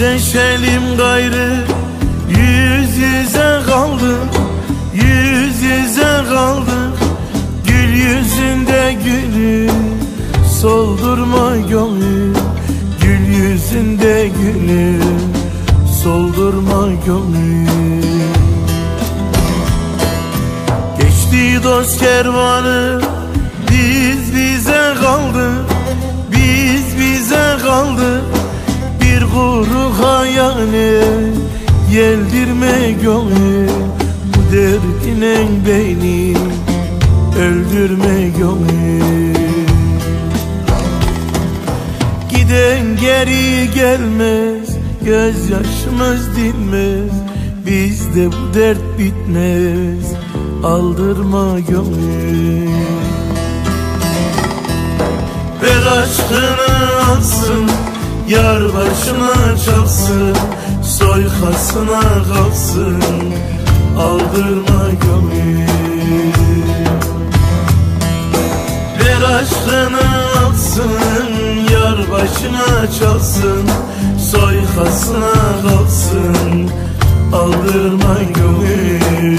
Yüzleşelim gayrı, yüz yüze kaldık, yüz yüze kaldık. Gül yüzünde gülü soldurma gönlü, gül yüzünde gülü soldurma gönlü. Geçti dost kervanı, biz bize kaldık, biz bize kaldık. Bir kuru hayale yeldirme gönlü, bu derdine beni öldürme gönlü. Giden geri gelmez, gözyaşımız dinmez, bizde bu dert bitmez, aldırma gönlü. Ver aşkını alsın, yar başına çalsın, soykasına kalsın, aldırma gönlü. Ver aşkını alsın, yar başına çalsın, soykasına kalsın, aldırma gönlü.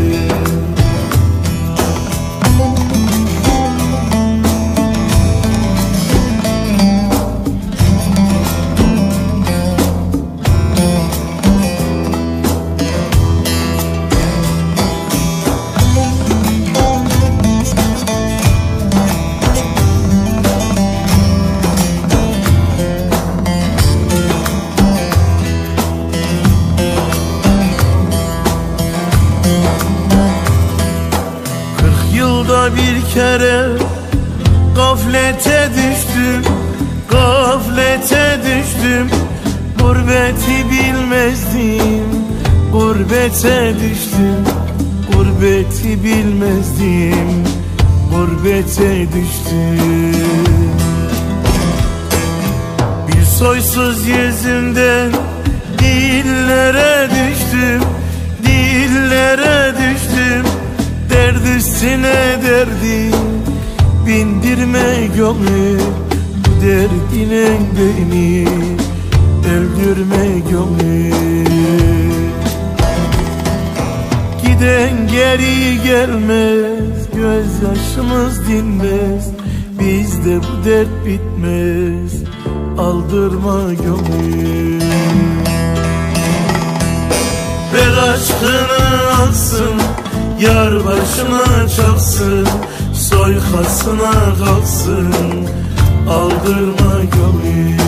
Bir kere gaflete düştüm, gaflete düştüm. Gurbeti bilmezdim, gurbete düştüm, gurbeti bilmezdim, gurbete düştüm. Bir soysuz yüzünden dillere düştüm, dillere düştüm. Derd üstüne derdi bindirme gönlü, bu derdine beni öldürme gönlü. Giden geri gelmez, gözyaşımız dinmez, bizde bu dert bitmez, aldırma gönlü. Ver aşkını alsın, yar başına çalsın, soykasına kalsın, aldırma gönlü.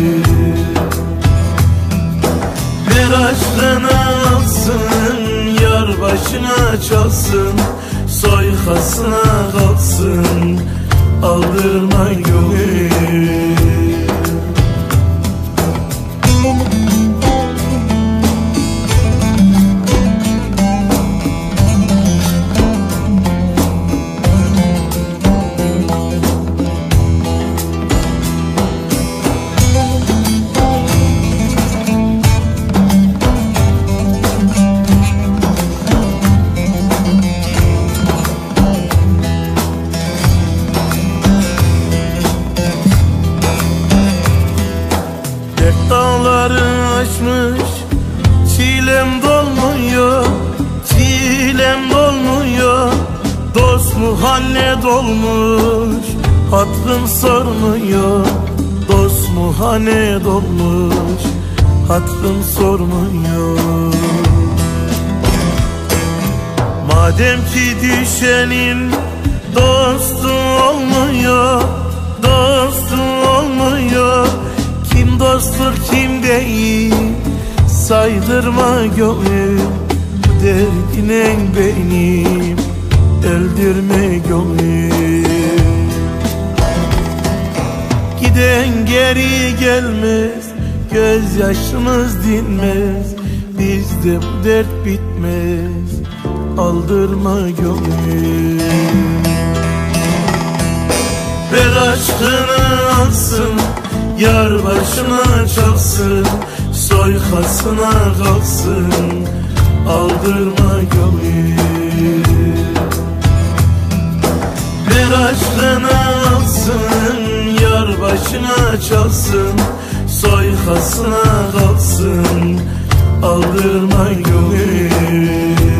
Ver aşkını alsın, yar başına çalsın, soykasına kalsın, aldırma gönlü. Dağları aşmış, çilem dolmuyor, çilem dolmuyor. Dost muhalle dolmuş, hatrım sormuyor. Dost muhalle dolmuş, hatrım sormuyor. Madem ki düşenin dostu olmuyor, dostu olmuyor. Kim dosttur kim değil, saydırma gönlüm, bu derdine benim öldürme gönlüm. Giden geri gelmez, gözyaşımız dinmez, bizde bu dert bitmez, aldırma gönlüm. Ver aşkını alsın, yar başına çalsın, soykasına kalsın, aldırma gönlü. Ver aşkını alsın, yar başına çalsın, soykasına kalsın. Aldırma gönül